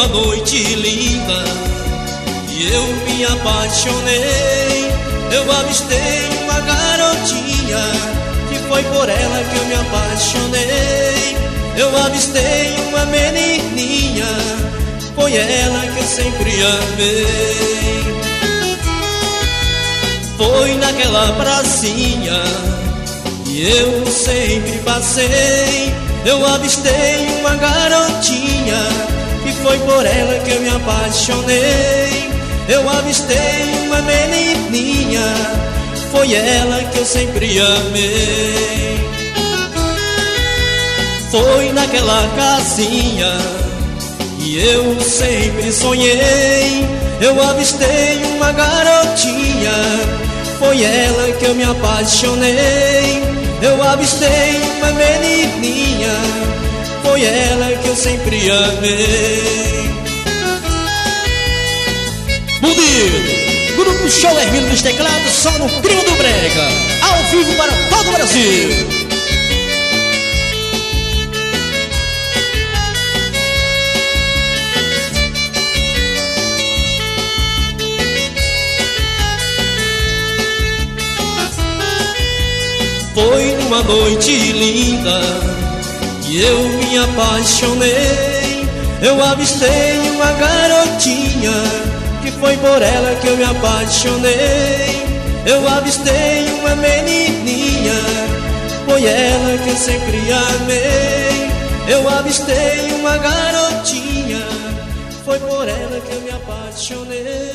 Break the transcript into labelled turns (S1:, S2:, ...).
S1: uma noite linda e eu me apaixonei. Eu avistei uma garotinha, que foi por ela que eu me apaixonei. Eu avistei uma menininha, foi ela que eu sempre amei. Foi naquela pracinha e eu sempre passei. Eu avistei uma garotinha, que foi por ela que eu me apaixonei. Eu avistei uma menininha, foi ela que eu sempre amei. Foi naquela casinha e eu sempre sonhei. Eu avistei uma garotinha, foi ela que eu me apaixonei. Eu avistei uma menininha, foi ela que eu sempre amei.
S2: Bonito! Grupo Show Hermínio dos Teclados, só no Primo do Brega, ao vivo para todo o Brasil.
S1: Foi numa noite linda que eu me apaixonei. Eu avistei uma garotinha, que foi por ela que eu me apaixonei. Eu avistei uma menininha, foi ela que eu sempre amei. Eu avistei uma garotinha, foi por ela que eu me apaixonei.